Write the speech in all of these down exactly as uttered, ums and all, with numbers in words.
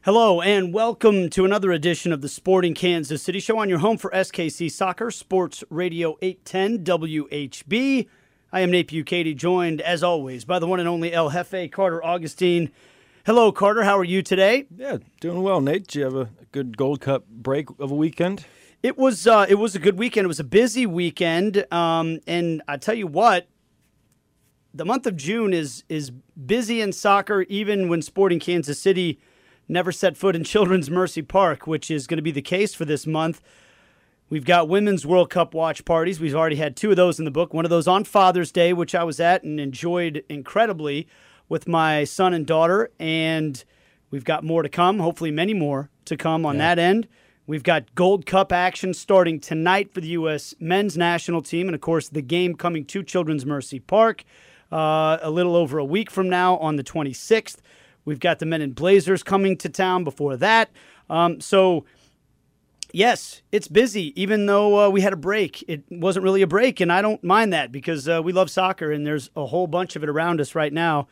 Hello and welcome to another edition of the Sporting Kansas City Show on your home for S K C Soccer, Sports Radio eight ten W H B. I am Nate Bukaty, joined as always by the one and only El Jefe, Carter Augustine. Hello, Carter. How are you today? Yeah, doing well, Nate. Did you have a good Gold Cup break of a weekend? It was uh, it was a good weekend. It was a busy weekend, um, and I tell you what, the month of June is is busy in soccer, even when Sporting Kansas City never set foot in Children's Mercy Park, which is going to be the case for this month. We've got Women's World Cup watch parties. We've already had two of those in the book. One of those on Father's Day, which I was at and enjoyed incredibly with my son and daughter. And we've got more to come, hopefully many more to come on yeah. that end. We've got Gold Cup action starting tonight for the U S men's national team. And, of course, the game coming to Children's Mercy Park uh, a little over a week from now on the twenty-sixth. We've got the Men in Blazers coming to town before that. Um, so, yes, it's busy, even though uh, we had a break. It wasn't really a break, and I don't mind that because uh, we love soccer, and there's a whole bunch of it around us right now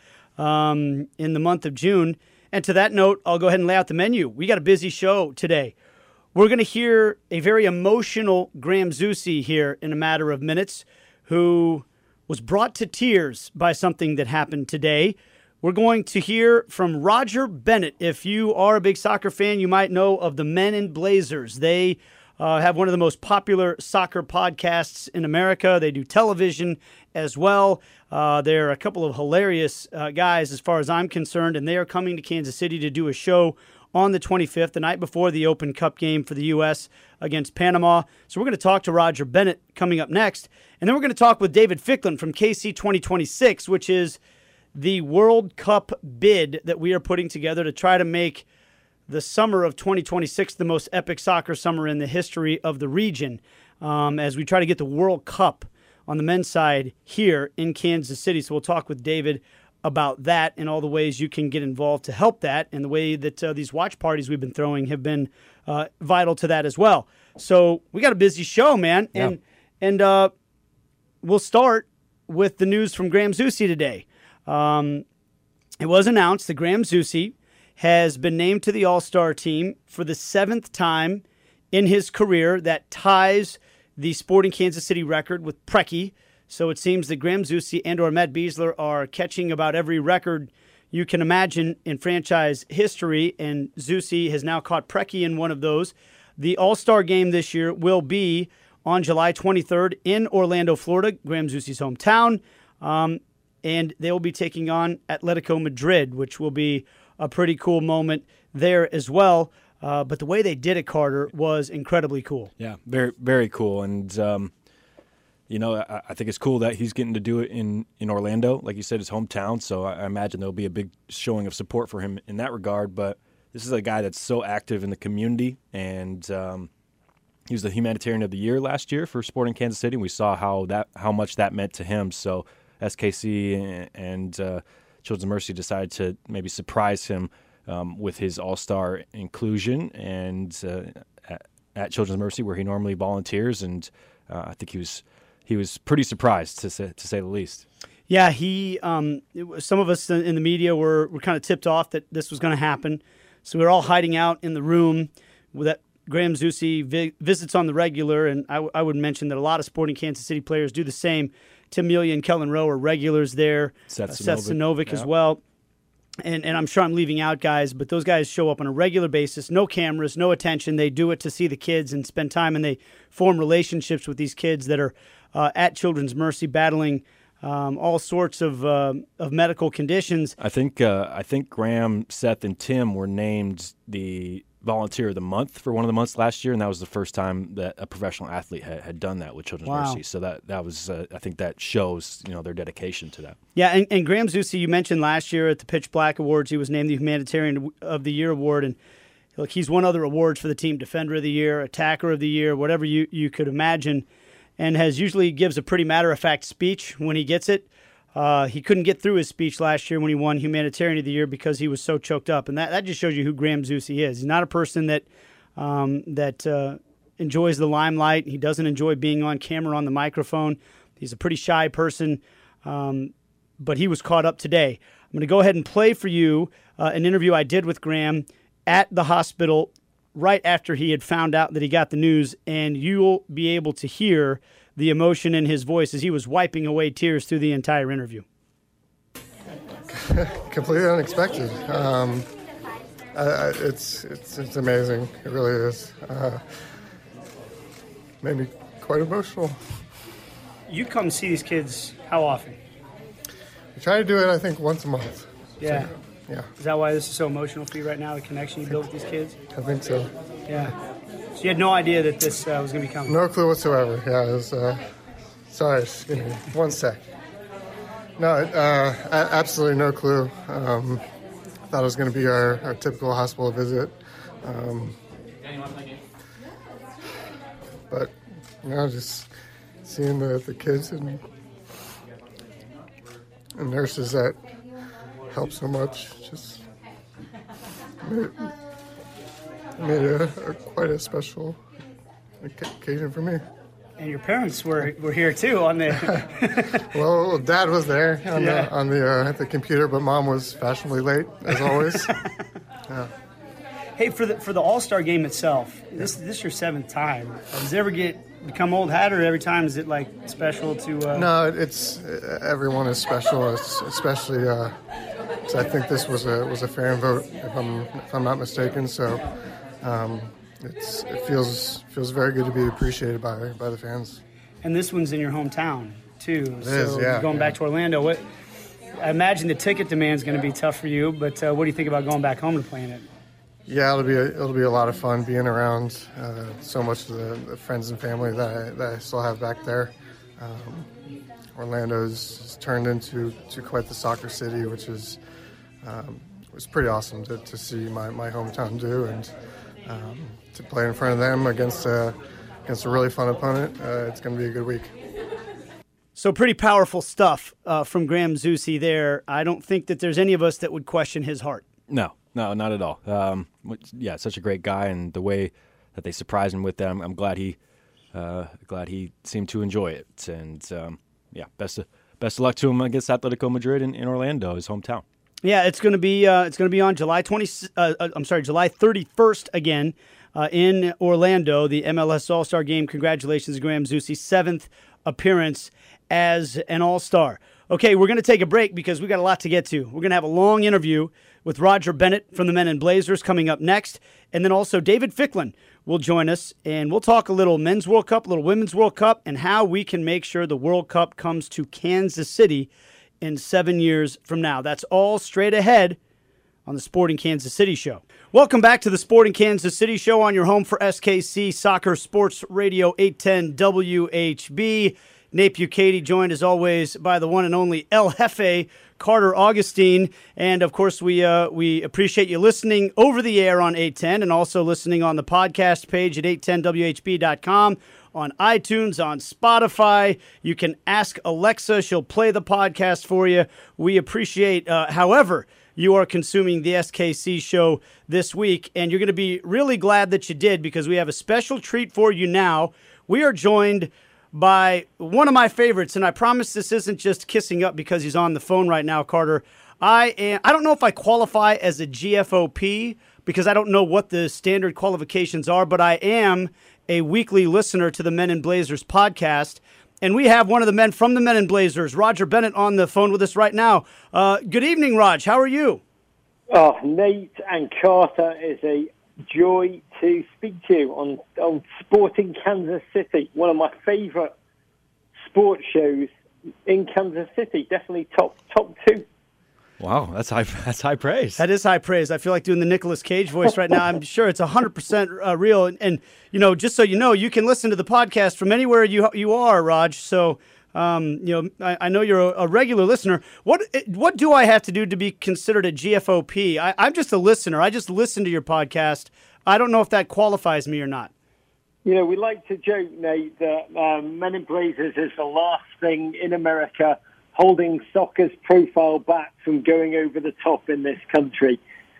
um, in the month of June. And to that note, I'll go ahead and lay out the menu. We got a busy show today. We're going to hear a very emotional Graham Zusi here in a matter of minutes, who was brought to tears by something that happened today. We're going to hear from Roger Bennett. If you are a big soccer fan, you might know of the Men in Blazers. They uh, have one of the most popular soccer podcasts in America. They do television as well. Uh, they're a couple of hilarious uh, guys as far as I'm concerned, and they are coming to Kansas City to do a show on the twenty-fifth, the night before the Open Cup game for the U S against Panama. So we're going to talk to Roger Bennett coming up next. And then we're going to talk with David Ficklin from K C twenty twenty-six, which is the World Cup bid that we are putting together to try to make the summer of twenty twenty-six the most epic soccer summer in the history of the region, um, as we try to get the World Cup on the men's side here in Kansas City. So we'll talk with David about that and all the ways you can get involved to help that, and the way that uh, these watch parties we've been throwing have been uh, vital to that as well. So we got a busy show, man. Yeah. And, and uh, we'll start with the news from Graham Zusi today. Um, it was announced that Graham Zusi has been named to the All-Star team for the seventh time in his career. That ties the Sporting Kansas City record with Preki. So it seems that Graham Zusi and or Matt Besler are catching about every record you can imagine in franchise history, and Zusi has now caught Preki in one of those. The All-Star game this year will be on July twenty-third in Orlando, Florida, Graham Zusi's hometown. Um, And they will be taking on Atletico Madrid, which will be a pretty cool moment there as well. Uh, but the way they did it, Carter, was incredibly cool. Yeah, very, very cool. And, um, you know, I, I think it's cool that he's getting to do it in, in Orlando, like you said, his hometown. So I, I imagine there'll be a big showing of support for him in that regard. But this is a guy that's so active in the community. And um, he was the Humanitarian of the Year last year for Sporting Kansas City. And we saw how that how much that meant to him. So S K C and uh, Children's Mercy decided to maybe surprise him um, with his all-star inclusion and uh, at, at Children's Mercy, where he normally volunteers, and uh, I think he was he was pretty surprised to say, to say the least. Yeah, he. Um, it was, some of us in the media were were kind of tipped off that this was going to happen, so we were all hiding out in the room that Graham Zusi vi- visits on the regular, and I, w- I would mention that a lot of Sporting Kansas City players do the same. Tim Melia and Kellen Rowe are regulars there. Seth, uh, Seth Sinovic yeah. as well. And and I'm sure I'm leaving out guys, but those guys show up on a regular basis, no cameras, no attention. They do it to see the kids and spend time, and they form relationships with these kids that are uh, at Children's Mercy battling um, all sorts of uh, of medical conditions. I think uh, I think Graham, Seth, and Tim were named the Volunteer of the Month for one of the months last year, and that was the first time that a professional athlete had, had done that with Children's wow. Mercy. So that that was, uh, I think, that shows you know their dedication to that. Yeah, and, and Graham Zusi, you mentioned last year at the Pitch Black Awards, he was named the Humanitarian of the Year award, and look, he's won other awards for the team, Defender of the Year, Attacker of the Year, whatever you, you could imagine, and has usually gives a pretty matter-of-fact speech when he gets it. Uh, he couldn't get through his speech last year when he won Humanitarian of the Year because he was so choked up. And that, that just shows you who Graham Zusi is. He's not a person that um, that uh, enjoys the limelight. He doesn't enjoy being on camera on the microphone. He's a pretty shy person, um, but he was caught up today. I'm going to go ahead and play for you uh, an interview I did with Graham at the hospital right after he had found out that he got the news, and you'll be able to hear the emotion in his voice as he was wiping away tears through the entire interview. Completely unexpected. Um, I, I, it's it's it's amazing. It really is. Uh, made me quite emotional. You come see these kids how often? We try to do it, I think, once a month. Yeah. So, yeah. Is that why this is so emotional for you right now, the connection you built with these kids? I think so. Yeah. So you had no idea that this uh, was going to be coming? No clue whatsoever. Yeah, it was, uh, sorry, just give me one sec. No, uh, absolutely no clue. Um, thought it was going to be our, our typical hospital visit. Um, but, you know, just seeing the, the kids and, and nurses that help so much just made it, made it a, a, quite a special occasion for me. And your parents were, were here too on the. Well, Dad was there on yeah. the on the uh, at the computer, but Mom was fashionably late as always. Yeah. Hey, for the for the All-Star game itself, this this is your seventh time. Does it ever get become old hat, or every time is it like special to? Uh... No, it's everyone is special, especially. Uh, so I think this was a was a fair vote, if I'm if I'm not mistaken. So. Um, It's, it feels feels very good to be appreciated by by the fans. And this one's in your hometown too. It so is, yeah. Going yeah. back to Orlando, what I imagine the ticket demand is going to be tough for you. But uh, what do you think about going back home to playing it? Yeah, it'll be a, it'll be a lot of fun being around uh, so much of the, the friends and family that I, that I still have back there. Um, Orlando's turned into to quite the soccer city, which is um, it was pretty awesome to, to see my, my hometown do and. Um, to play in front of them against a, against a really fun opponent, uh, it's going to be a good week. So pretty powerful stuff uh, from Graham Zusi there. I don't think that there's any of us that would question his heart. No, no, not at all. Um, yeah, such a great guy, and the way that they surprised him with them, I'm glad he, uh, glad he seemed to enjoy it. And um, yeah, best of, best of luck to him against Atletico Madrid in, in Orlando, his hometown. Yeah, it's going to be uh, it's going to be on July twentieth. Uh, I'm sorry, July thirty-first again uh, in Orlando. The M L S All-Star Game. Congratulations, Graham Zusi, seventh appearance as an All-Star. Okay, we're going to take a break because we got a lot to get to. We're going to have a long interview with Roger Bennett from the Men in Blazers coming up next, and then also David Ficklin will join us, and we'll talk a little Men's World Cup, a little Women's World Cup, and how we can make sure the World Cup comes to Kansas City in seven years from now. That's all straight ahead on the Sporting Kansas City Show. Welcome back to the Sporting Kansas City Show on your home for S K C Soccer Sports Radio eight ten W H B. Nate Bucati, joined as always by the one and only El Jefe, Carter Augustine. And of course, we uh, we appreciate you listening over the air on eight ten and also listening on the podcast page at eight ten W H B dot com. On iTunes, on Spotify. You can ask Alexa. She'll play the podcast for you. We appreciate, uh, however, you are consuming the S K C show this week. And you're going to be really glad that you did because we have a special treat for you now. We are joined by one of my favorites, and I promise this isn't just kissing up because he's on the phone right now, Carter. I am, I don't know if I qualify as a G F O P because I don't know what the standard qualifications are, but I am a weekly listener to the Men in Blazers podcast. And we have one of the men from the Men in Blazers, Roger Bennett, on the phone with us right now. Uh, good evening, Raj. How are you? Oh, Nate and Carter, it's a joy to speak to you on, on Sporting Kansas City, one of my favorite sports shows in Kansas City. Definitely top top two. Wow, that's high. That's high praise. That is high praise. I feel like doing the Nicolas Cage voice right now. I'm sure it's one hundred percent uh, real. And, and, you know, just so you know, you can listen to the podcast from anywhere you you are, Raj. So, um, you know, I, I know you're a, a regular listener. What what do I have to do to be considered a G F O P? I, I'm just a listener. I just listen to your podcast. I don't know if that qualifies me or not. You know, we like to joke, Nate, that um, Men in Blazers is the last thing in America holding soccer's profile back from going over the top in this country.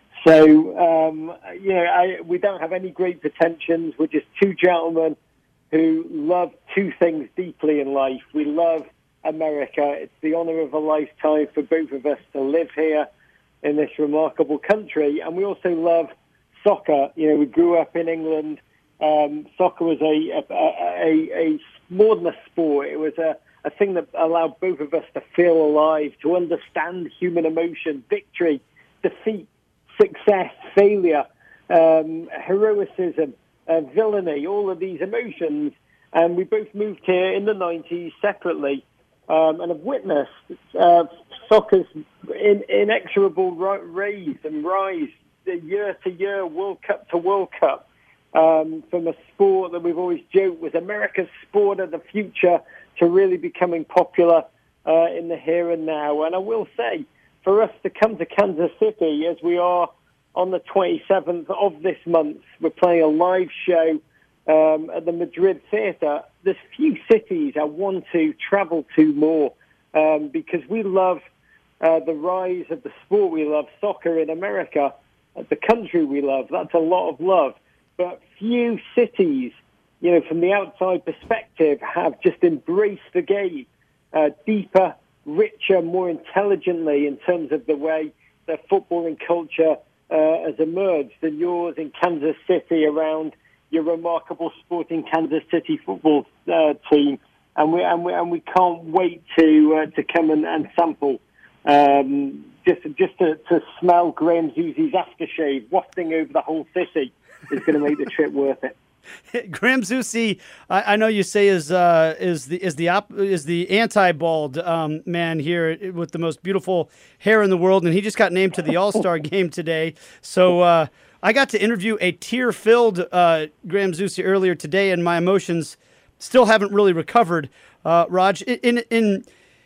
So, um, you know, I, we don't have any great pretensions. We're just two gentlemen who love two things deeply in life. We love America. It's the honor of a lifetime for both of us to live here in this remarkable country. And we also love soccer, you know, we grew up in England. Um, soccer was a, a, a, a more than a sport. It was a, a thing that allowed both of us to feel alive, to understand human emotion, victory, defeat, success, failure, um, heroicism, uh, villainy, all of these emotions. And we both moved here in the nineties separately, um, and have witnessed uh, soccer's in, inexorable rise and rise year to year, World Cup to World Cup. Um, from a sport that we've always joked was America's sport of the future to really becoming popular uh, in the here and now. And I will say, for us to come to Kansas City, as we are on the twenty-seventh of this month, we're playing a live show um, at the Madrid Theatre. There's few cities I want to travel to more um, because we love uh, the rise of the sport we love, soccer in America, the country we love. That's a lot of love. But few cities, you know, from the outside perspective, have just embraced the game uh, deeper, richer, more intelligently in terms of the way their footballing culture uh, has emerged than yours in Kansas City around your remarkable Sporting Kansas City football uh, team. And we, and we and we can't wait to uh, to come and, and sample. Um, just just to, to smell Graham Zusi's aftershave wafting over the whole city is going to make the trip worth it. Graham Zusi, I, I know you say is uh, is the is the op, is the anti-bald um, man here with the most beautiful hair in the world, and he just got named to the All-Star game today. So uh, I got to interview a tear-filled uh, Graham Zusi earlier today, and my emotions still haven't really recovered. Uh, Raj, in in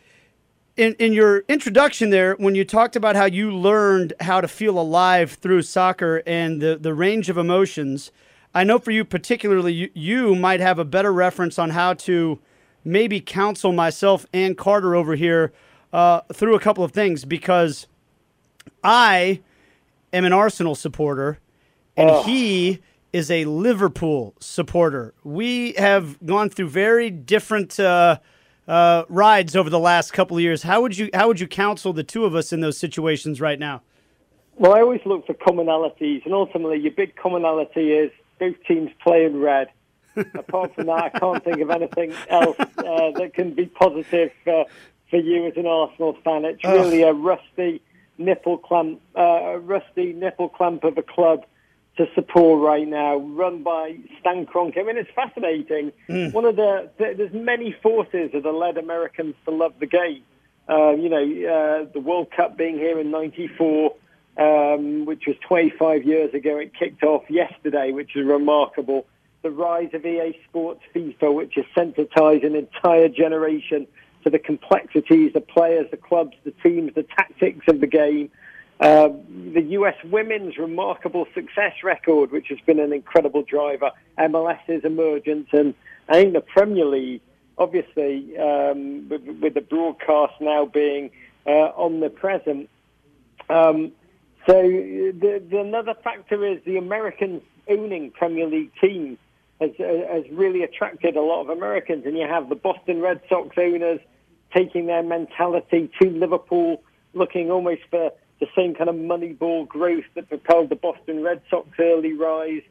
in in your introduction there, when you talked about how you learned how to feel alive through soccer and the the range of emotions. I know for you particularly, you, you might have a better reference on how to maybe counsel myself and Carter over here uh, through a couple of things, because I am an Arsenal supporter and oh. he is a Liverpool supporter. We have gone through very different uh, uh, rides over the last couple of years. How would you how would you counsel the two of us in those situations right now? Well, I always look for commonalities, and ultimately your big commonality is both teams play in red. Apart from that, I can't think of anything else uh, that can be positive uh, for you as an Arsenal fan. It's really a rusty nipple clamp, uh, a rusty nipple clamp of a club to support right now, run by Stan Kroenke. I mean, it's fascinating. Mm. One of the, the there's many forces that have led Americans to love the game. Uh, you know, uh, the World Cup being here in ninety-four. Um, which was twenty-five years ago. It kicked off yesterday, which is remarkable. The rise of E A Sports FIFA, which has sensitized an entire generation to the complexities, the players, the clubs, the teams, the tactics of the game. Uh, the U S women's remarkable success record, which has been an incredible driver. MLS's emergence, and I think the Premier League, obviously, um, with, with the broadcast now being uh, omnipresent. Um, So the, the another factor is the Americans owning Premier League teams has, has really attracted a lot of Americans. And you have the Boston Red Sox owners taking their mentality to Liverpool, looking almost for the same kind of moneyball growth that propelled the Boston Red Sox early rise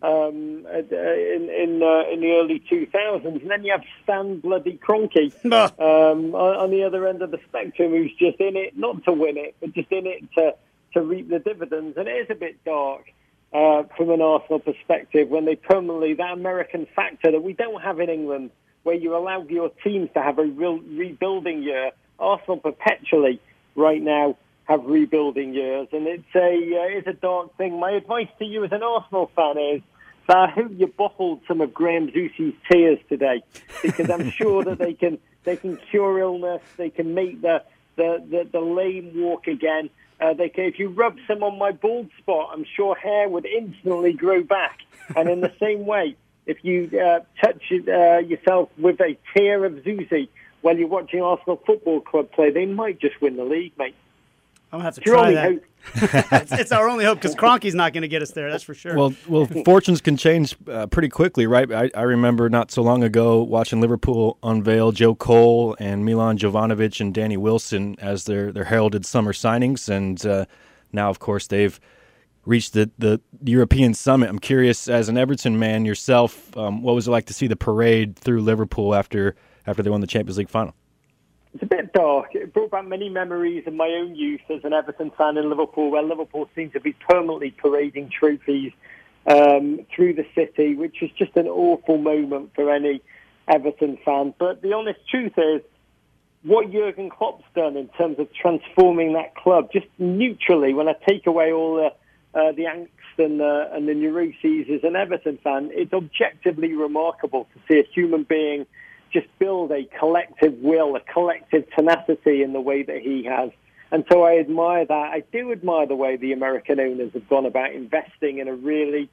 um, in in, uh, in the early two thousands. And then you have Stan bloody Kroenke um, on, on the other end of the spectrum, who's just in it, not to win it, but just in it to... to reap the dividends. And it is a bit dark uh, from an Arsenal perspective when they permanently, that American factor that we don't have in England, where you allow your teams to have a real rebuilding year. Arsenal perpetually right now have rebuilding years, and it's a uh, it's a dark thing. My advice to you as an Arsenal fan is that I hope you bottled some of Graham Zusi's tears today, because I'm sure that they can they can cure illness, they can make the the, the, the lame walk again. Uh, they can, if you rub some on my bald spot, I'm sure hair would instantly grow back. And in the same way, if you uh, touch uh, yourself with a tear of Zusi while you're watching Arsenal Football Club play, they might just win the league, mate. I'm going to have to try that. it's, it's our only hope, because Kroenke's not going to get us there, that's for sure. Well, well, fortunes can change uh, pretty quickly, right? I, I remember not so long ago watching Liverpool unveil Joe Cole and Milan Jovanovic and Danny Wilson as their, their heralded summer signings, and uh, now, of course, they've reach the, the European summit. I'm curious, as an Everton man yourself, um, what was it like to see the parade through Liverpool after after they won the Champions League final? It's a bit dark. It brought back many memories of my own youth as an Everton fan in Liverpool, where Liverpool seemed to be permanently parading trophies um, through the city, which is just an awful moment for any Everton fan. But the honest truth is, what Jurgen Klopp's done in terms of transforming that club, just neutrally, when I take away all the uh, the angst and, uh, and the neuroses as an Everton fan, it's objectively remarkable to see a human being just build a collective will, a collective tenacity in the way that he has. And so I admire that. I do admire the way the American owners have gone about investing in a really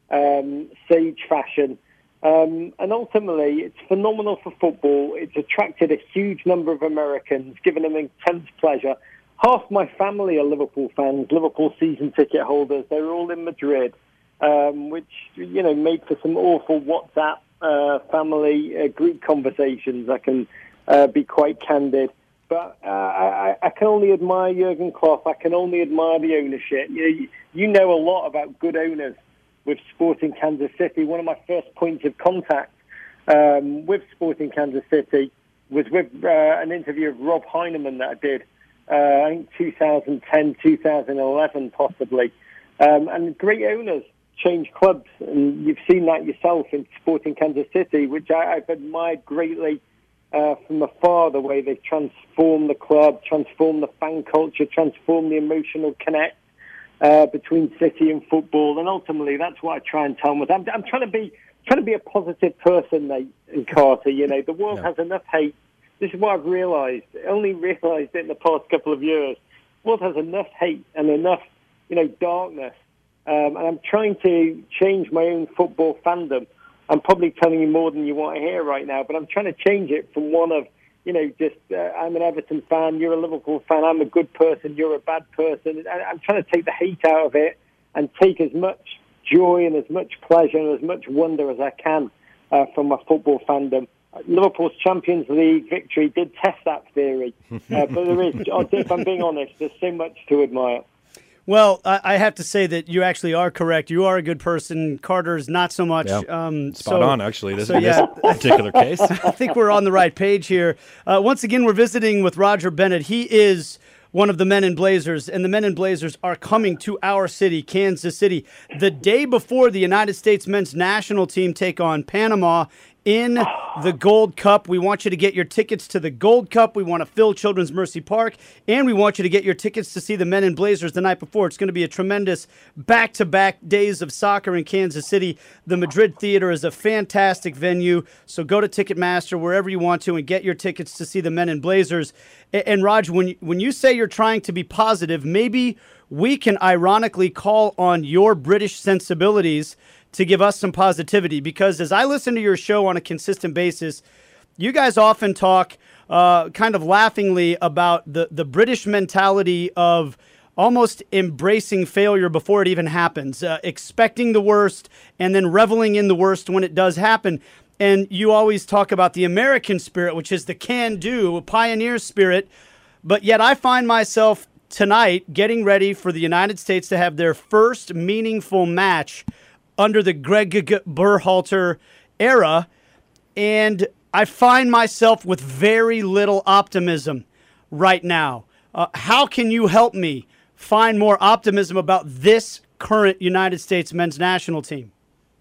um, sage fashion. Um, and ultimately, it's phenomenal for football. It's attracted a huge number of Americans, given them intense pleasure. Half my family are Liverpool fans, Liverpool season ticket holders. They're all in Madrid, um, which, you know, made for some awful WhatsApp uh, family uh, group conversations. I can uh, be quite candid. But uh, I, I can only admire Jurgen Klopp. I can only admire the ownership. You, you know a lot about good owners with Sporting Kansas City. One of my first points of contact um, with Sporting Kansas City was with uh, an interview of Rob Heinemann that I did, uh, I think twenty ten, twenty eleven possibly. Um, and great owners change clubs, and you've seen that yourself in Sporting Kansas City, which I, I've admired greatly uh, from afar, the way they've transformed the club, transformed the fan culture, transformed the emotional connect Uh, between City and football, and ultimately that's what I try and tell them. I'm, I'm trying to be trying to be a positive person, Nate and Carter. You know, the world yeah. has enough hate. This is what I've realised. I only realised it in the past couple of years. The world has enough hate and enough, you know, darkness. Um, and I'm trying to change my own football fandom. I'm probably telling you more than you want to hear right now, but I'm trying to change it from one of, you know, just uh, I'm an Everton fan, you're a Liverpool fan, I'm a good person, you're a bad person. I, I'm trying to take the hate out of it and take as much joy and as much pleasure and as much wonder as I can uh, from my football fandom. Liverpool's Champions League victory did test that theory, uh, but there is, if I'm being honest, there's so much to admire. Well, I have to say that you actually are correct. You are a good person. Carter's not so much. Yeah. Um, Spot so, on, actually, this, so, yeah. in this particular case. I think we're on the right page here. Uh, once again, we're visiting with Roger Bennett. He is one of the Men in Blazers, and the Men in Blazers are coming to our city, Kansas City, the day before the United States men's national team take on Panama in the Gold Cup. We want you to get your tickets to the Gold Cup. We want to fill Children's Mercy Park, and we want you to get your tickets to see the Men in Blazers the night before. It's going to be a tremendous back-to-back days of soccer in Kansas City. The Madrid Theater is a fantastic venue, so go to Ticketmaster, wherever you want to, and get your tickets to see the Men in Blazers. And, and Raj, when you, when you say you're trying to be positive, maybe we can ironically call on your British sensibilities to give us some positivity, because as I listen to your show on a consistent basis, you guys often talk uh, kind of laughingly about the, the British mentality of almost embracing failure before it even happens, uh, expecting the worst and then reveling in the worst when it does happen. And you always talk about the American spirit, which is the can-do, pioneer spirit. But yet I find myself tonight getting ready for the United States to have their first meaningful match under the Greg Berhalter era, and I find myself with very little optimism right now. Uh, how can you help me find more optimism about this current United States men's national team?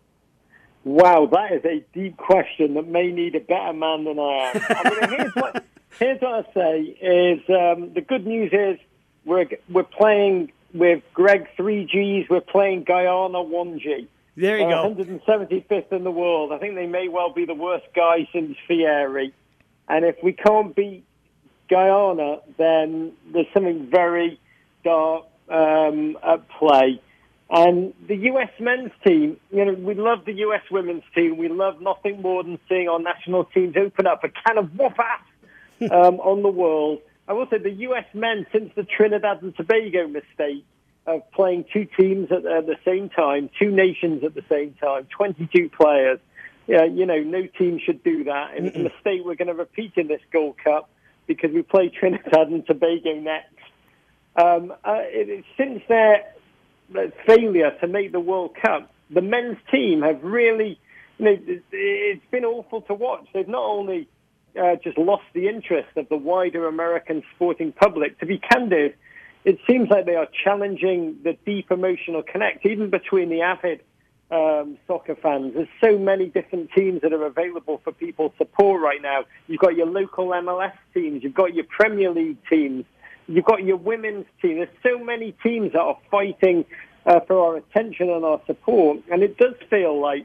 Wow, that is a deep question that may need a better man than I am. I mean, here's what, here's what I say is um, the good news is we're we're playing with Greg three Gs, we're playing Guyana one G. There you uh, go. one hundred seventy-fifth in the world. I think they may well be the worst guy since Fieri. And if we can't beat Guyana, then there's something very dark um, at play. And the U S men's team, you know, we love the U S women's team. We love nothing more than seeing our national teams open up a can of whoop-ass um, on the world. I will say the U S men, since the Trinidad and Tobago mistake, of playing two teams at, at the same time, two nations at the same time, twenty-two players. Yeah, you know, no team should do that. And it's a mistake we're going to repeat in this Gold Cup because we play Trinidad and Tobago next. Um, uh, it, since their failure to make the World Cup, the men's team have really, you know, it's been awful to watch. They've not only uh, just lost the interest of the wider American sporting public. To be candid, it seems like they are challenging the deep emotional connect, even between the avid um, soccer fans. There's so many different teams that are available for people's support right now. You've got your local M L S teams, you've got your Premier League teams, you've got your women's team. There's so many teams that are fighting uh, for our attention and our support, and it does feel like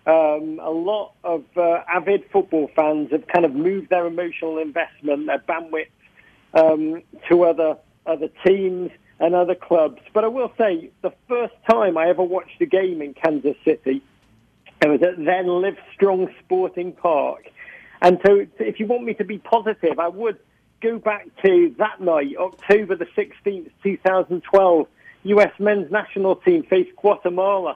um, a lot of uh, avid football fans have kind of moved their emotional investment, their bandwidth um, to other other teams and other clubs. But I will say, the first time I ever watched a game in Kansas City, it was at then Livestrong Sporting Park. And so if you want me to be positive, I would go back to that night, October the sixteenth, twenty twelve. U S men's national team faced Guatemala.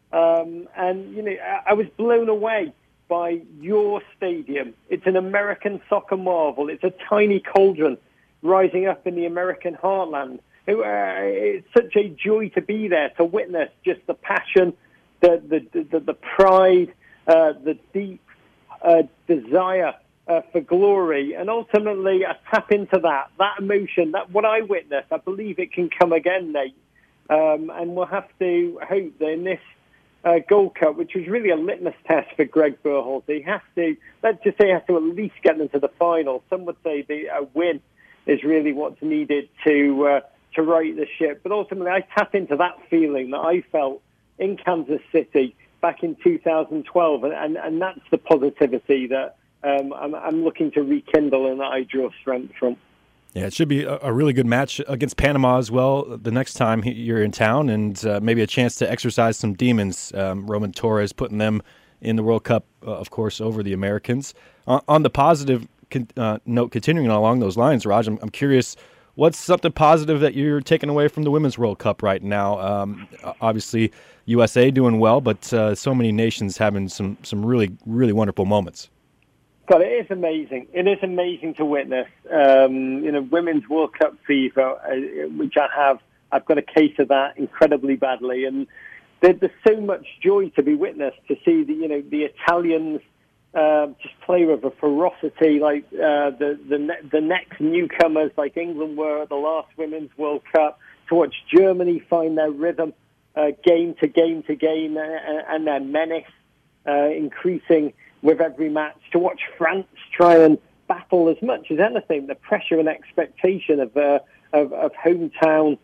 Um, and, you know, I, I was blown away by your stadium. It's an American soccer marvel. It's a tiny cauldron rising up in the American heartland. It, uh, it's such a joy to be there, to witness just the passion, the the the, the pride, uh, the deep uh, desire uh, for glory, and ultimately I tap into that that emotion. That what I witnessed, I believe it can come again, Nate. Um, and we'll have to hope that in this uh, Gold Cup, which was really a litmus test for Greg Berhalter, he has to, let's just say, he has to at least get them to the final. Some would say the a win is really what's needed to uh, to right the ship. But ultimately, I tap into that feeling that I felt in Kansas City back in two thousand twelve, and, and, and that's the positivity that um, I'm, I'm looking to rekindle and that I draw strength from. Yeah, it should be a, a really good match against Panama as well the next time you're in town, and uh, maybe a chance to exercise some demons. Um, Roman Torres putting them in the World Cup, uh, of course, over the Americans. Uh, on the positive Con, uh, note, continuing along those lines, Raj, I'm, I'm curious, what's something positive that you're taking away from the Women's World Cup right now? Um, obviously, U S A doing well, but uh, so many nations having some, some really, really wonderful moments. God, it is amazing. It is amazing to witness. Um, you know, Women's World Cup fever, uh, which I have, I've got a case of that incredibly badly, and there, there's so much joy to be witnessed to see the, you know, the Italians Uh, just play with a ferocity like uh, the the the next newcomers, like England were at the last Women's World Cup. To watch Germany find their rhythm, uh, game to game to game, uh, and their menace uh, increasing with every match. To watch France try and battle as much as anything the pressure and expectation of uh, of, of hometown.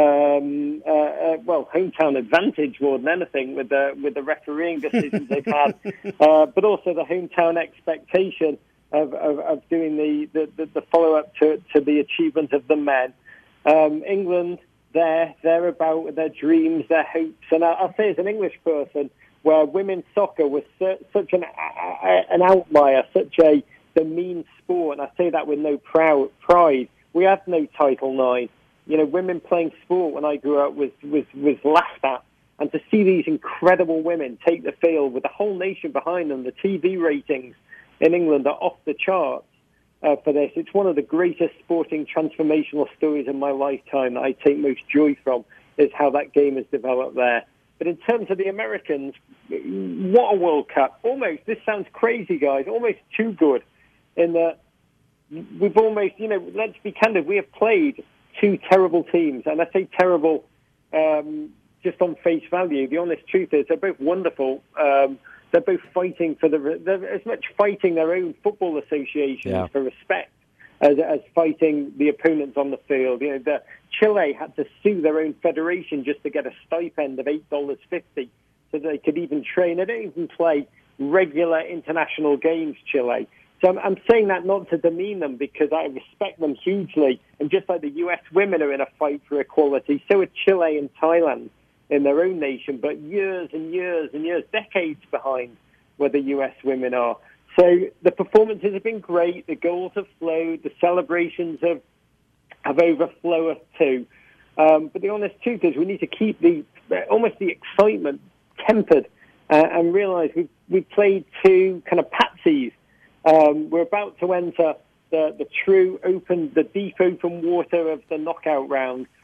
Um, uh, uh, well, hometown advantage more than anything with the with the refereeing decisions they've had, uh, but also the hometown expectation of, of, of doing the, the, the follow up to, to the achievement of the men. Um, England, they're they're about their dreams, their hopes, and I, I'll say as an English person, where women's soccer was su- such an uh, an outlier, such a demeaned sport, and I say that with no proud pride. We had no Title nine. You know, women playing sport when I grew up was, was, was laughed at. And to see these incredible women take the field with the whole nation behind them, the T V ratings in England are off the charts uh, for this. It's one of the greatest sporting transformational stories in my lifetime that I take most joy from, is how that game has developed there. But in terms of the Americans, what a World Cup. Almost, this sounds crazy, guys, almost too good in that we've almost, you know, let's be candid, we have played two terrible teams, and I say terrible um, just on face value. The honest truth is they're both wonderful. Um, they're both fighting for the, they're as much fighting their own football associations yeah. for respect as, as fighting the opponents on the field. You know, the Chile had to sue their own federation just to get a stipend of eight dollars fifty so they could even train. They don't even play regular international games, Chile. So I'm, I'm saying that not to demean them, because I respect them hugely. And just like the U S women are in a fight for equality, so are Chile and Thailand in their own nation, but years and years and years, decades behind where the U S women are. So the performances have been great. The goals have flowed. The celebrations have, have overflowed too. Um, but the honest truth is we need to keep the almost the excitement tempered uh, and realize we've, we've played two kind of patsies. Um, we're about to enter the, the true open, the deep open water of the knockout round,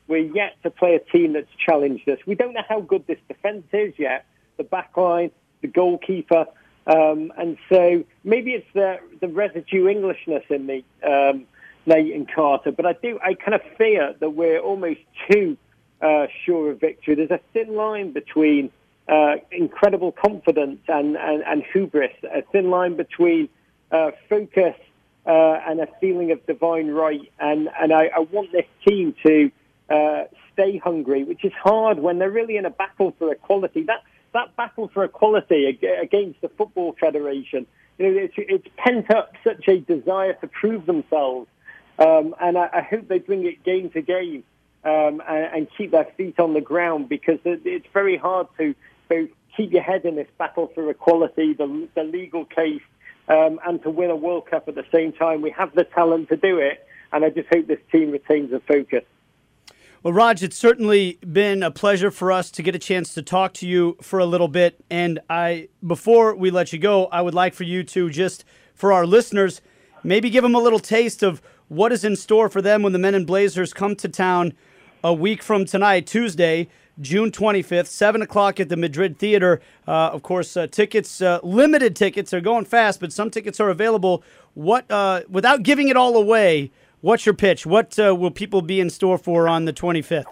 we're yet to play a team that's challenged us. We don't know how good this defence is yet, the back line, the goalkeeper. Um, and so maybe it's the, the residue Englishness in me, um, Nate and Carter. But I do, I kind of fear that we're almost too uh, sure of victory. There's a thin line between uh, incredible confidence and, and, and hubris, a thin line between uh, focus uh, and a feeling of divine right. And, and I, I want this team to uh, stay hungry, which is hard when they're really in a battle for equality. That That battle for equality against the Football Federation, you know, it's, it's pent up such a desire to prove themselves, um, and I, I hope they bring it game to game um, and, and keep their feet on the ground, because it's very hard to both keep your head in this battle for equality, the, the legal case, um, and to win a World Cup at the same time. We have the talent to do it, and I just hope this team retains the focus. Well, Raj, it's certainly been a pleasure for us to get a chance to talk to you for a little bit. And I, before we let you go, I would like for you to just, for our listeners, maybe give them a little taste of what is in store for them when the Men in Blazers come to town a week from tonight, Tuesday, June twenty-fifth, seven o'clock at the Madrid Theater. Uh, of course, uh, tickets, uh, limited tickets are going fast, but some tickets are available. What, uh, without giving it all away, what's your pitch? What uh, will people be in store for on the twenty-fifth?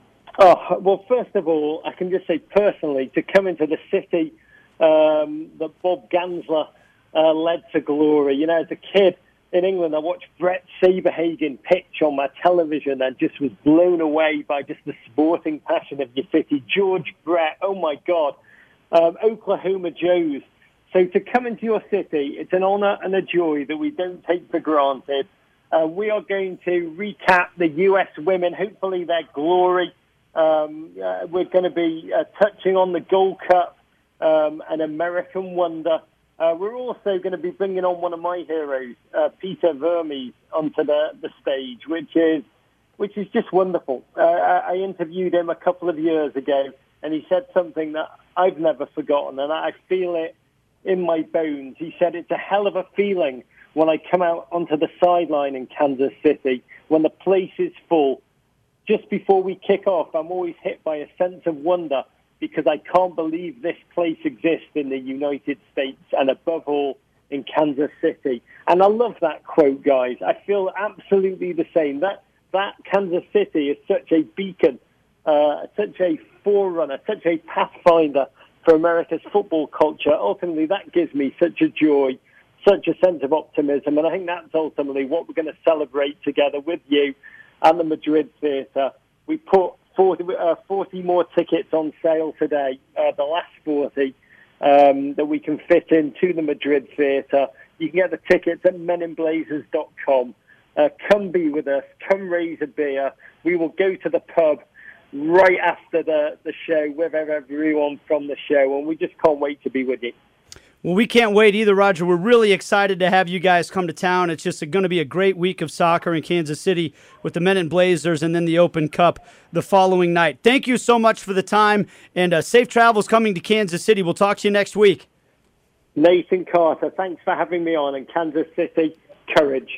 Oh, well, first of all, I can just say personally, to come into the city um, that Bob Gansler uh, led to glory. You know, as a kid in England, I watched Brett Saberhagen pitch on my television and just was blown away by just the sporting passion of your city. George Brett, oh my God, um, Oklahoma Joes. So to come into your city, it's an honor and a joy that we don't take for granted. Uh, we are going to recap the U S women, hopefully their glory. Um, uh, we're going to be uh, touching on the Gold Cup, um, an American wonder. Uh, we're also going to be bringing on one of my heroes, uh, Peter Vermes, onto the, the stage, which is which is just wonderful. Uh, I interviewed him a couple of years ago, and he said something that I've never forgotten, and I feel it in my bones. He said, it's a hell of a feeling when I come out onto the sideline in Kansas City, when the place is full. Just before we kick off, I'm always hit by a sense of wonder because I can't believe this place exists in the United States and above all in Kansas City. And I love that quote, guys. I feel absolutely the same. That that Kansas City is such a beacon, uh, such a forerunner, such a pathfinder for America's football culture. Ultimately, that gives me such a joy, such a sense of optimism, and I think that's ultimately what we're going to celebrate together with you and the Madrid Theatre. We put forty, uh, forty more tickets on sale today, uh, the last forty, um, that we can fit into the Madrid Theatre. You can get the tickets at men in blazers dot com. Uh, come be with us. Come raise a beer. We will go to the pub right after the, the show with everyone from the show, and we just can't wait to be with you. Well, we can't wait either, Roger. We're really excited to have you guys come to town. It's just going to be a great week of soccer in Kansas City with the Men in Blazers and then the Open Cup the following night. Thank you so much for the time, and uh, safe travels coming to Kansas City. We'll talk to you next week. Nathan Carter, thanks for having me on, and Kansas City, courage.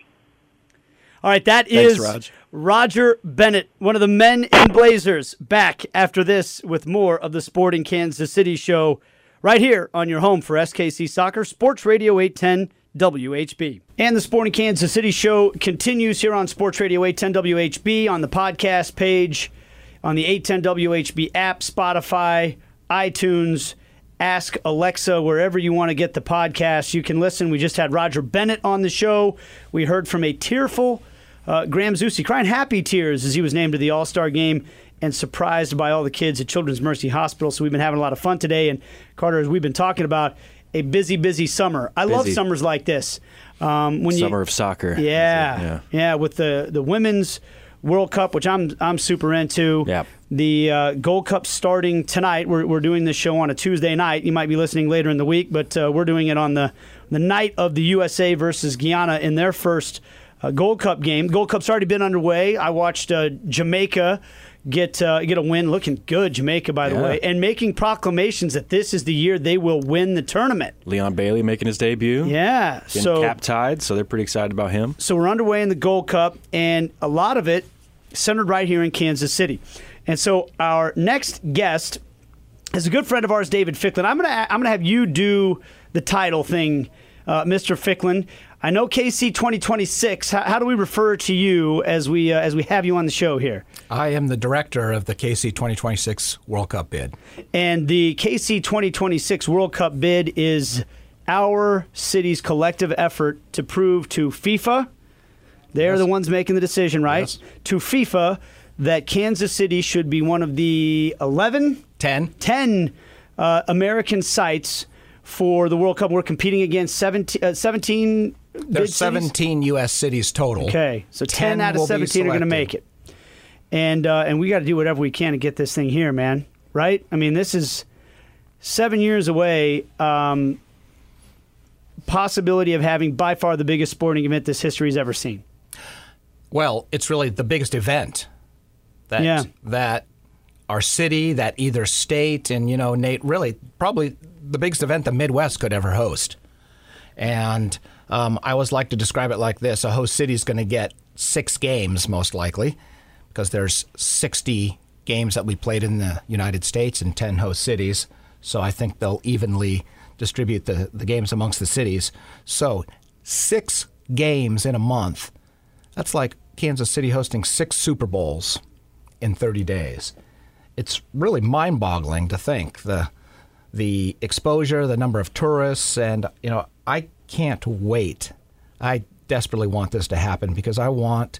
All right, that Thanks, is Raj. Roger Bennett, one of the Men in Blazers, back after this with more of the Sporting Kansas City show right here on your home for S K C Soccer, Sports Radio eight ten W H B. And the Sporting Kansas City show continues here on Sports Radio eight ten W H B, on the podcast page, on the eight ten W H B app, Spotify, iTunes, Ask Alexa, wherever you want to get the podcast. You can listen. We just had Roger Bennett on the show. We heard from a tearful uh, Graham Zusi, crying happy tears as he was named to the All-Star game and surprised by all the kids at Children's Mercy Hospital. So we've been having a lot of fun today. And Carter, as we've been talking about, a busy, busy summer. I busy. love summers like this. Um, when Summer you, of soccer. Yeah, yeah, yeah. With the the women's World Cup, which I'm I'm super into. Yeah. The uh, Gold Cup starting tonight. We're we're doing this show on a Tuesday night. You might be listening later in the week, but uh, we're doing it on the the night of the U S A versus Guyana in their first uh, Gold Cup game. Gold Cup's already been underway. I watched uh, Jamaica get uh, get a win, looking good, Jamaica, by the yeah. way, and making proclamations that this is the year they will win the tournament. Leon Bailey making his debut. Yeah, Getting so cap tied, so they're pretty excited about him. So we're underway in the Gold Cup, and a lot of it centered right here in Kansas City. And so our next guest is a good friend of ours, David Ficklin. I'm gonna I'm gonna have you do the title thing, uh, Mister Ficklin. I know K C twenty twenty-six. How, how do we refer to you as we uh, as we have you on the show here? I am the director of the K C twenty twenty-six World Cup bid. And the K C twenty twenty-six World Cup bid is our city's collective effort to prove to FIFA, they're yes. the ones making the decision, right? Yes. To FIFA that Kansas City should be one of the eleven, ten, ten uh, American sites for the World Cup. We're competing against seventeen, uh, seventeen There's seventeen U S cities total. Okay, so ten, ten out of seventeen are going to make it. And uh, and we got to do whatever we can to get this thing here, man. Right? I mean, this is seven years away. Um, possibility of having by far the biggest sporting event this history has ever seen. Well, it's really the biggest event that yeah. that our city, that either state, and, you know, Nate, really probably the biggest event the Midwest could ever host. And um, I always like to describe it like this. A host city is going to get six games, most likely, because there's sixty games that we played in the United States and ten host cities. So I think they'll evenly distribute the, the games amongst the cities. So six games in a month. That's like Kansas City hosting six Super Bowls in thirty days. It's really mind-boggling to think the the exposure, the number of tourists, and, you know, I can't wait. I desperately want this to happen because I want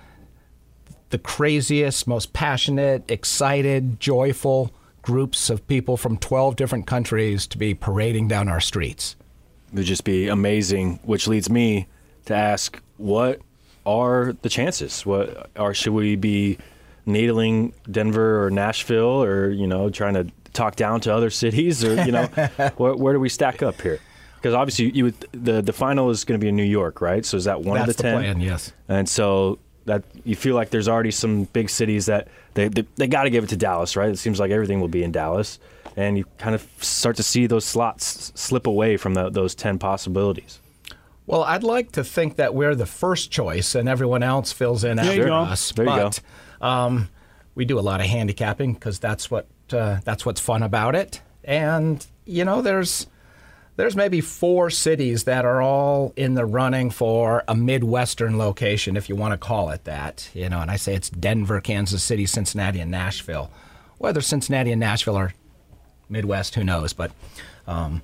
the craziest, most passionate, excited, joyful groups of people from twelve different countries to be parading down our streets. It would just be amazing, which leads me to ask, what are the chances? What are, should we be needling Denver or Nashville, or, you know, trying to talk down to other cities, or, you know, where, where do we stack up here? Because obviously, you would, the the final is going to be in New York, right? So is that one That's of the, the ten? Plan, yes. And so that you feel like there's already some big cities that they they, they got to give it to Dallas, right? It seems like everything will be in Dallas, and you kind of start to see those slots slip away from the, those ten possibilities. Well, I'd like to think that we're the first choice, and everyone else fills in there after us. There you but go. Um, we do a lot of handicapping because that's what uh, that's what's fun about it. And you know, there's there's maybe four cities that are all in the running for a Midwestern location, if you want to call it that. You know, and I say it's Denver, Kansas City, Cincinnati, and Nashville. Whether Cincinnati and Nashville are Midwest, who knows? But um,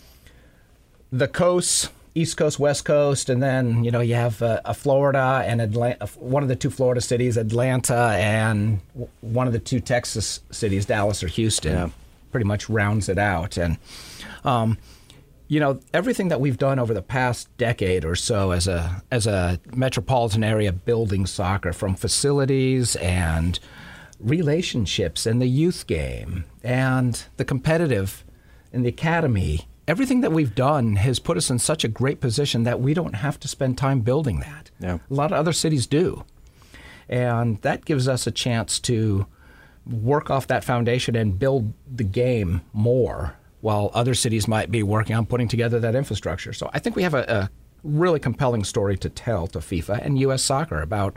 the coasts. East Coast, West Coast, and then, you know, you have uh, a Florida and Atlanta, one of the two Florida cities, Atlanta, and w- one of the two Texas cities, Dallas or Houston, yeah. pretty much rounds it out. And, um, you know, everything that we've done over the past decade or so as a as a metropolitan area building soccer, from facilities and relationships and the youth game and the competitive in the academy, everything that we've done has put us in such a great position that we don't have to spend time building that. Yeah. A lot of other cities do. And that gives us a chance to work off that foundation and build the game more, while other cities might be working on putting together that infrastructure. So I think we have a, a really compelling story to tell to FIFA and U S Soccer about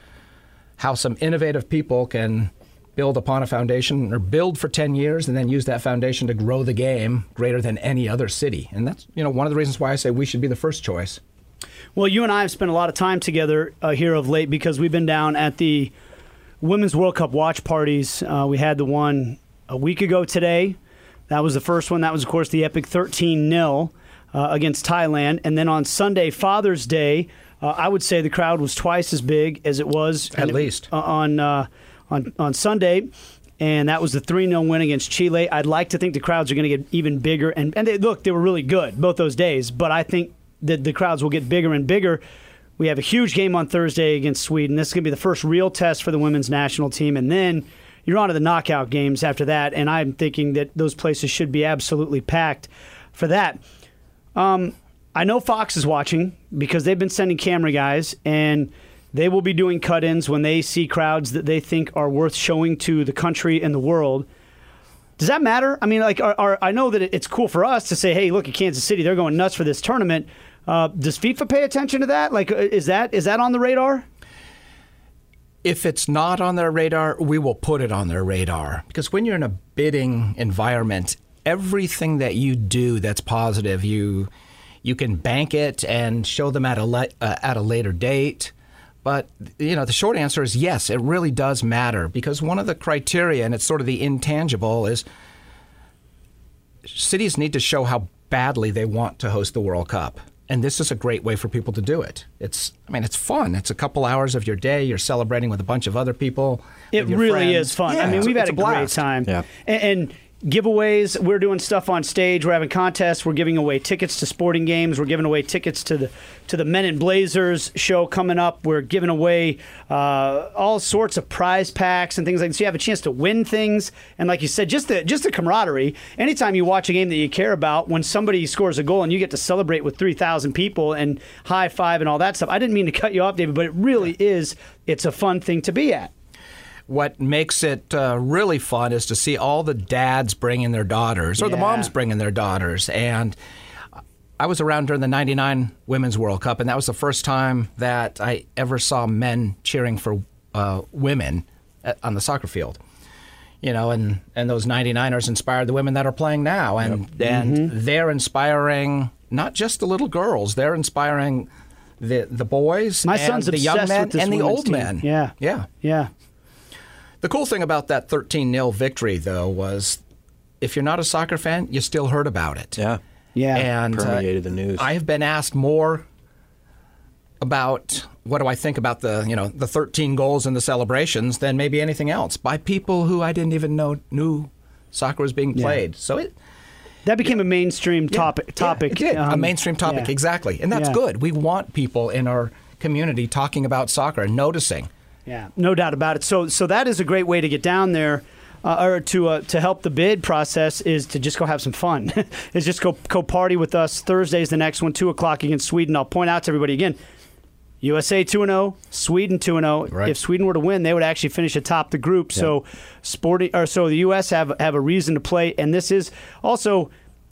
how some innovative people can build upon a foundation, or build for ten years and then use that foundation to grow the game greater than any other city. And that's, you know, one of the reasons why I say we should be the first choice. Well, you and I have spent a lot of time together uh, here of late because we've been down at the Women's World Cup watch parties. Uh, we had the one a week ago today. That was the first one. That was, of course, the epic thirteen nil uh, against Thailand. And then on Sunday, Father's Day, uh, I would say the crowd was twice as big as it was at least it, uh, on uh, on on Sunday. And that was the three nil win against Chile. I'd like to think the crowds are going to get even bigger. And, and they, look, they were really good both those days. But I think that the crowds will get bigger and bigger. We have a huge game on Thursday against Sweden. This is going to be the first real test for the women's national team. And then you're on to the knockout games after that. And I'm thinking that those places should be absolutely packed for that. Um, I know Fox is watching because they've been sending camera guys, and they will be doing cut-ins when they see crowds that they think are worth showing to the country and the world. Does that matter? I mean, like, are, are, I know that it's cool for us to say, hey, look at Kansas City. They're going nuts for this tournament. Uh, does FIFA pay attention to that? Like, is that is that on the radar? if it's not on their radar, we will put it on their radar. Because when you're in a bidding environment, everything that you do that's positive, you you can bank it and show them at a le- uh, at a later date. But, you know, the short answer is yes, it really does matter. Because one of the criteria, and it's sort of the intangible, is cities need to show how badly they want to host the World Cup. And this is a great way for people to do it. It's, I mean, it's fun. It's a couple hours of your day. You're celebrating with a bunch of other people. It really friends. is fun. Yeah, I mean, it's, we've had it's a, a great blast. time. Yeah. And, and giveaways, we're doing stuff on stage. We're having contests. We're giving away tickets to sporting games. We're giving away tickets to the to the Men in Blazers show coming up. We're giving away uh, all sorts of prize packs and things like that. So you have a chance to win things. And like you said, just the just the camaraderie. Anytime you watch a game that you care about, when somebody scores a goal and you get to celebrate with three thousand people and high five and all that stuff. I didn't mean to cut you off, David, but it really is. It's a fun thing to be at. What makes it uh, really fun is to see all the dads bringing their daughters, or Yeah. the moms bringing their daughters. And I was around during the ninety-nine Women's World Cup, and that was the first time that I ever saw men cheering for uh, women at, on the soccer field. You know, and, and those ninety-niners inspired the women that are playing now. And, Yep. and Mm-hmm. they're inspiring not just the little girls, they're inspiring the, the boys, My and son's the young obsessed men, with this and the women's old team. men. Yeah. Yeah. Yeah. The cool thing about that thirteen nil victory, though, was if you're not a soccer fan, you still heard about it. Yeah. Yeah. And uh, Permeated the news. I have been asked more about what do I think about the you know the thirteen goals and the celebrations than maybe anything else by people who I didn't even know knew soccer was being played. So it That became a mainstream topic. yeah, topic. it did. a um, mainstream topic, yeah. exactly, and that's Yeah. good. We want people in our community talking about soccer and noticing. Yeah, no doubt about it. So, so that is a great way to get down there, uh, or to uh, to help the bid process is to just go have some fun. is just go go party with us. Thursday's the next one, two o'clock against Sweden. I'll point out to everybody again. U S A two and zero, Sweden two and zero. Right. If Sweden were to win, they would actually finish atop the group. So, sporting or so the U S have have a reason to play, and this is also.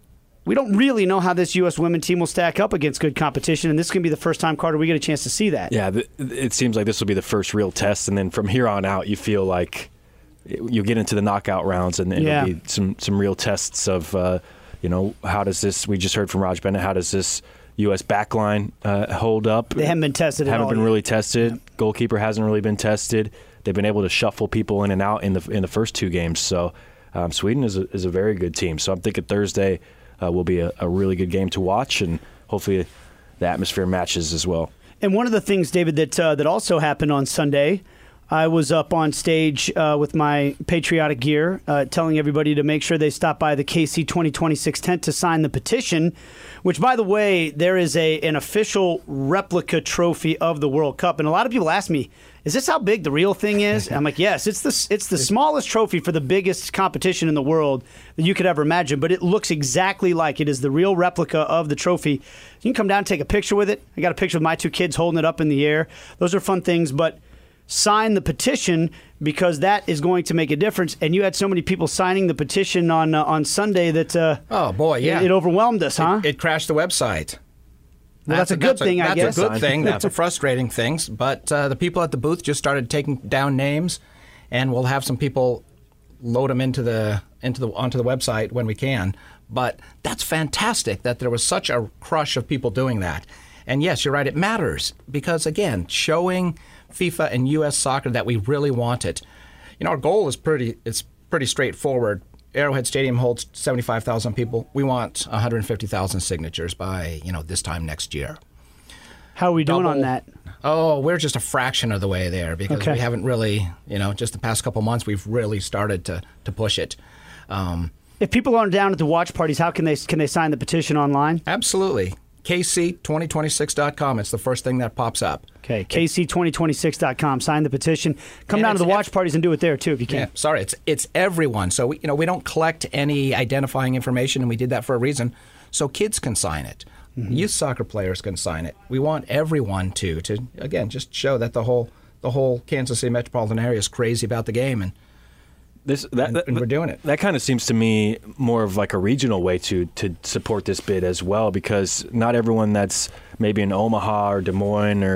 We don't really know how this U S women team will stack up against good competition, and this is going to be the first time, Carter, we get a chance to see that. Yeah, th- it seems like this will be the first real test, and then from here on out, you feel like you get into the knockout rounds, and, and Yeah. it'll be some some real tests of, uh, you know, how does this? We just heard from Raj Bennett. How does this U S backline uh, hold up? They haven't been tested at Haven't all been yet. really tested. Goalkeeper hasn't really been tested. They've been able to shuffle people in and out in the in the first two games. So um, Sweden is a, is a very good team. So I'm thinking Thursday. Uh, will be a, a really good game to watch, and hopefully the atmosphere matches as well. And one of the things, David, that uh, that also happened on Sunday, I was up on stage uh, with my patriotic gear, uh, telling everybody to make sure they stop by the K C twenty twenty-six tent to sign the petition, which, by the way, there is a an official replica trophy of the World Cup. And a lot of people ask me, is this how big the real thing is? And I'm like, yes, it's the, it's the smallest trophy for the biggest competition in the world that you could ever imagine, but it looks exactly like it is the real replica of the trophy. You can come down and take a picture with it. I got a picture of my two kids holding it up in the air. Those are fun things, but sign the petition because that is going to make a difference. And you had so many people signing the petition on uh, on Sunday that uh, Oh boy, yeah, it, it overwhelmed us, huh? It, it crashed the website. Well, that's a good thing, I that's guess. a good thing. That's a frustrating thing. But uh, the people at the booth just started taking down names, and we'll have some people load them into the into the onto the website when we can. But that's fantastic that there was such a crush of people doing that. And yes, you're right. It matters because again, showing FIFA and U S soccer that we really want it. You know, our goal is pretty. It's pretty straightforward. Arrowhead Stadium holds seventy-five thousand people. We want one hundred fifty thousand signatures by, you know, this time next year. How are we doing Double- on that? Oh, we're just a fraction of the way there because Okay. we haven't really, you know, just the past couple months we've really started to, to push it. Um, If people aren't down at the watch parties, how can they can they sign the petition online? absolutely. K C twenty twenty-six dot com. It's the first thing that pops up. Okay, K C twenty twenty-six dot com. Sign the petition. Come And down to the it's- watch parties and do it there too if you Yeah, can. sorry, it's it's everyone. So we, you know, we don't collect any identifying information, and we did that for a reason. So kids can sign it, Mm-hmm. youth soccer players can sign it. We want everyone to to again just show that the whole the whole Kansas City metropolitan area is crazy about the game, and This that, And- that- and we're doing it. That kind of seems to me more of like a regional way to to support this bid as well, because not everyone that's maybe in Omaha or Des Moines or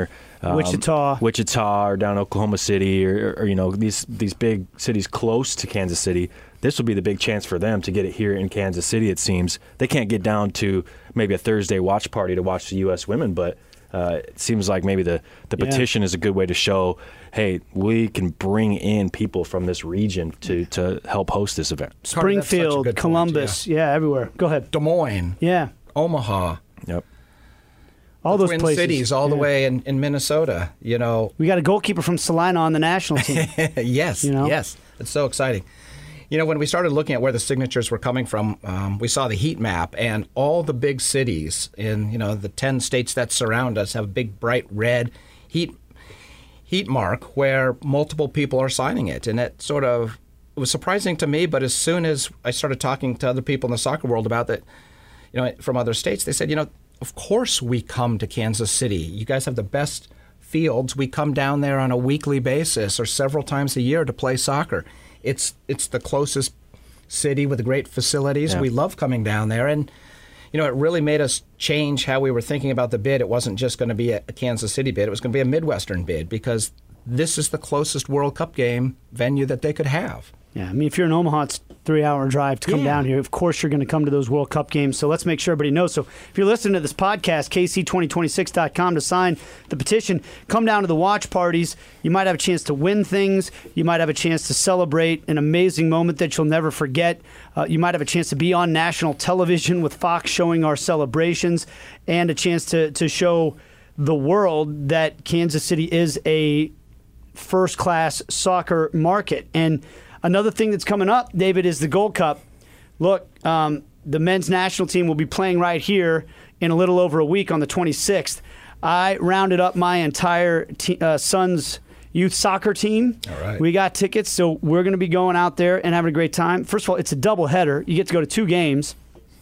um, Wichita. Wichita, or down Oklahoma City, or, or, or you know these these big cities close to Kansas City. This will be the big chance for them to get it here in Kansas City. It seems they can't get down to maybe a Thursday watch party to watch the U S women, but uh, it seems like maybe the the Yeah. petition is a good way to show, hey, we can bring in people from this region to to help host this event. Carter, that's such a Springfield, good point, Columbus, yeah. everywhere. Go ahead. Des Moines, Yeah, Omaha, Yep. all those Twin places. Cities, all the Yeah. way in, in Minnesota. You know, We got a goalkeeper from Salina on the national team. yes, You know? yes, it's so exciting. You know, when we started looking at where the signatures were coming from, um, we saw the heat map, and all the big cities in you know the ten states that surround us have a big bright red heat heat mark where multiple people are signing it, and it sort of it was surprising to me. But as soon as I started talking to other people in the soccer world about that, you know, from other states, they said, you know, of course we come to Kansas City. You guys have the best fields. We come down there on a weekly basis or several times a year to play soccer. It's it's the closest city with great facilities. Yeah. We love coming down there, and you know, it really made us change how we were thinking about the bid. It wasn't just going to be a, a Kansas City bid; it was going to be a Midwestern bid because this is the closest World Cup game venue that they could have. Yeah, I mean, if you're in Omaha, it's a three-hour drive to come Yeah. down here. Of course, you're going to come to those World Cup games. So let's make sure everybody knows. So if you're listening to this podcast, K C twenty twenty-six dot com to sign the petition. Come down to the watch parties. You might have a chance to win things. You might have a chance to celebrate an amazing moment that you'll never forget. Uh, you might have a chance to be on national television with Fox showing our celebrations, and a chance to, to show the world that Kansas City is a first-class soccer market. And another thing that's coming up, David, is the Gold Cup. Look, um, the men's national team will be playing right here in a little over a week on the twenty-sixth. I rounded up my entire te- uh, son's youth soccer team. All right. We got tickets, so we're going to be going out there and having a great time. First of all, it's a doubleheader. You get to go to two games,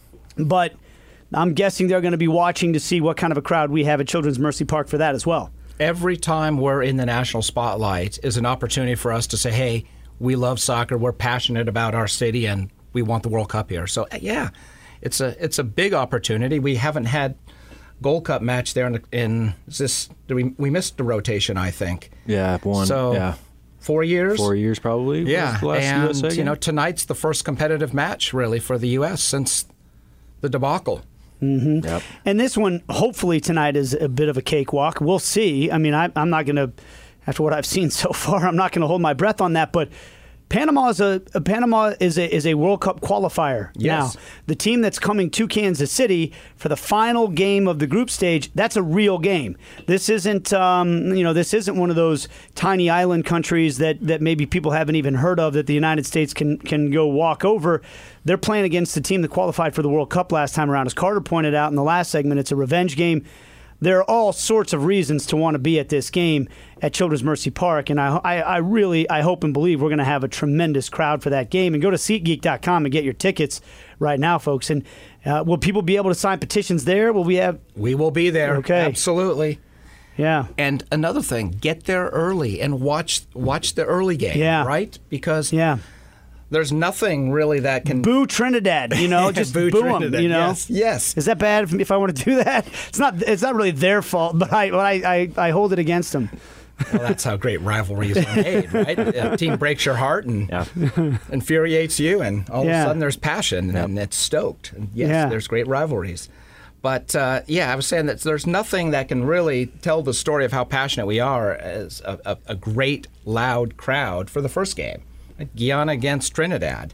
but I'm guessing they're going to be watching to see what kind of a crowd we have at Children's Mercy Park for that as well. Every time we're in the national spotlight is an opportunity for us to say, hey, we love soccer, we're passionate about our city, and we want the World Cup here. So, yeah, it's a it's a big opportunity. We haven't had Gold Cup match there in, the, in is this we, we missed the rotation, I think. Yeah, one. So, yeah, four years? four years probably. was Yeah, the last and, U S A you game. know, tonight's the first competitive match, really, for the U S since the debacle. Yep. And this one, hopefully tonight, is a bit of a cakewalk. We'll see. I mean, I, I'm not going to, after what I've seen so far, I'm not going to hold my breath on that. But Panama is a, a Panama is a is a World Cup qualifier. Yes. Now, the team that's coming to Kansas City for the final game of the group stage, that's a real game. This isn't, um, you know, this isn't one of those tiny island countries that, that maybe people haven't even heard of that the United States can can go walk over. They're playing against the team that qualified for the World Cup last time around. As Carter pointed out in the last segment, it's a revenge game. There are all sorts of reasons to want to be at this game at Children's Mercy Park, and I, I, I really, I hope and believe we're going to have a tremendous crowd for that game. And go to SeatGeek dot com and get your tickets right now, folks. And uh, will people be able to sign petitions there? Will we have? We will be there. Okay. Absolutely. Yeah. And another thing, get there early and watch watch the early game, Yeah. right? Because Yeah. there's nothing really that can Boo Trinidad, you know, just boo, Boo them, Trinidad, you know. yes, yes. Is that bad if, if I want to do that? It's not. It's not really their fault, but I, but I, I, I hold it against them. Well, that's how great rivalries are made, right? A team breaks your heart and Yeah. infuriates you, and all Yeah. of a sudden there's passion and it's stoked. And yes, Yeah. there's great rivalries. But uh, yeah, I was saying that there's nothing that can really tell the story of how passionate we are as a, a, a great, loud crowd for the first game. Guyana against Trinidad.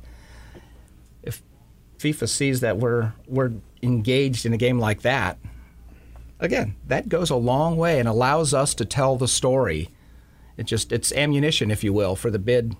If FIFA sees that we're we're engaged in a game like that, again, that goes a long way and allows us to tell the story. It just it's ammunition, if you will, for the bid.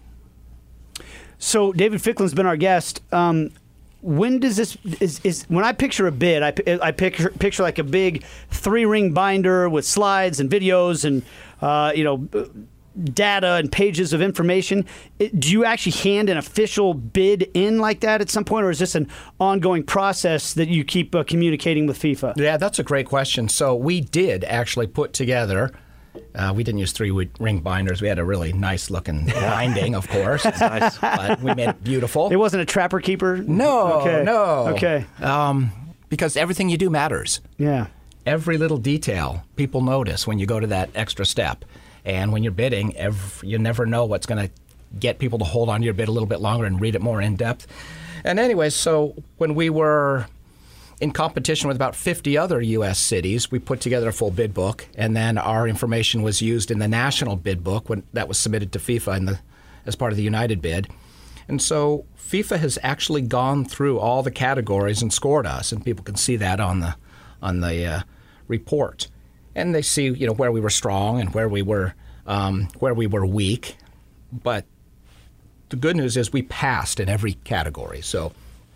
So David Ficklin's been our guest. Um, when does this is, is when I picture a bid, I, pi- I picture picture like a big three ring binder with slides and videos and uh, you know data and pages of information. It, do you actually hand an official bid in like that at some point, or is this an ongoing process that you keep uh, communicating with FIFA? Yeah, that's a great question. So we did actually put together. Uh, we didn't use three ring binders. We had a really nice looking binding, of course. Nice. But we made it beautiful. It wasn't a trapper keeper. No, Okay. no. Okay. Um, because everything you do matters. Yeah. every little detail people notice when you go to that extra step. And when you're bidding, every, you never know what's going to get people to hold on to your bid a little bit longer and read it more in depth. And anyway, so when we were in competition with about fifty other U S cities, we put together a full bid book, and then our information was used in the national bid book when that was submitted to FIFA in the, as part of the United bid. And so FIFA has actually gone through all the categories and scored us, and people can see that on the on the uh, report. And they see, you know, where we were strong and where we were um, where we were weak. But the good news is we passed in every category. So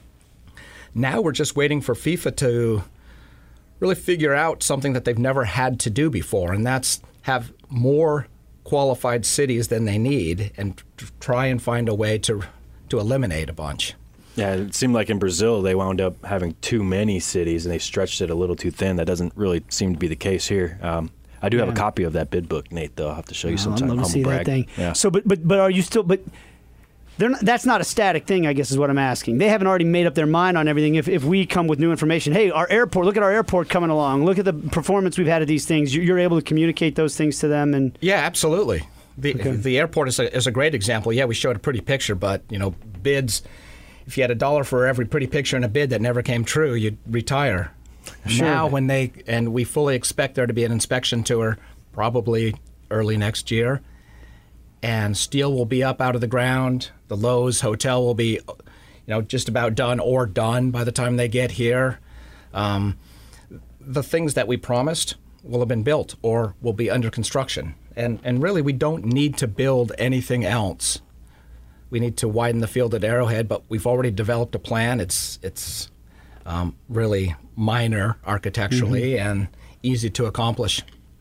now we're just waiting for FIFA to really figure out something that they've never had to do before, and that's have more qualified cities than they need and t- try and find a way to to eliminate a bunch. Yeah, it seemed like in Brazil they wound up having too many cities and they stretched it a little too thin. That doesn't really seem to be the case here. Um, I do have Yeah. a copy of that bid book, Nate, though. I'll have to show you Oh, sometime. I'd love to Humble see brag. that thing. Yeah. So, but but but are you still? But they're not, that's not a static thing, I guess, is what I'm asking. They haven't already made up their mind on everything. If if we come with new information, hey, our airport, look at our airport coming along. Look at the performance we've had at these things. You're able to communicate those things to them, and Yeah, absolutely. The the airport is a, is a great example. Yeah, we showed a pretty picture, but you know, bids. If you had a dollar for every pretty picture in a bid that never came true, you'd retire. Sure. Now, when they and we fully expect there to be an inspection tour, probably early next year, and steel will be up out of the ground. The Lowe's hotel will be, you know, just about done or done by the time they get here. Um, the things that we promised will have been built or will be under construction. And and really, we don't need to build anything else. We need to widen the field at Arrowhead, but we've already developed a plan. It's it's um, really minor architecturally Mm-hmm. and easy to accomplish.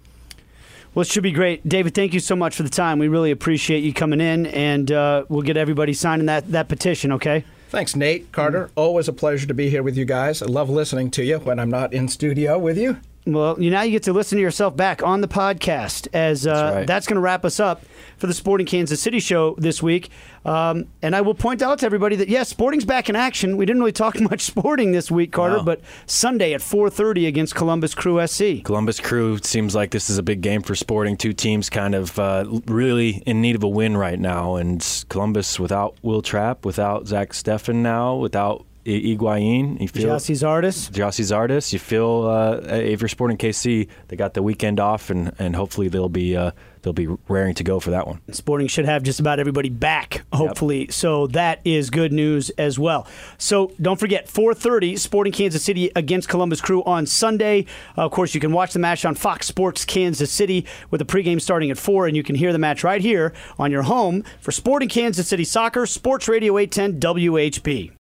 well, it should be great. David, thank you so much for the time. We really appreciate you coming in, and uh, we'll get everybody signing that that petition. Okay. Thanks, Nate, Carter. Always a pleasure to be here with you guys. I love listening to you when I'm not in studio with you. Well, you now you get to listen to yourself back on the podcast, as uh, That's right. that's going to wrap us up for the Sporting Kansas City show this week. Um, and I will point out to everybody that, yes, Sporting's back in action. We didn't really talk much Sporting this week, Carter, Wow. but Sunday at four thirty against Columbus Crew S C. Columbus Crew seems like this is a big game for Sporting. Two teams kind of uh, really in need of a win right now. And Columbus without Will Trapp, without Zach Steffen now, without I- Higuain. You feel Jassie's artist. Jossie's artist. You feel uh, if you're Sporting K C, they got the weekend off, and, and hopefully they'll be uh, they'll be raring to go for that one. Sporting should have just about everybody back, hopefully. So that is good news as well. So don't forget, four thirty, Sporting Kansas City against Columbus Crew on Sunday. Uh, of course, you can watch the match on Fox Sports Kansas City with the pregame starting at four, and you can hear the match right here on your home for Sporting Kansas City Soccer, Sports Radio eight ten W H B.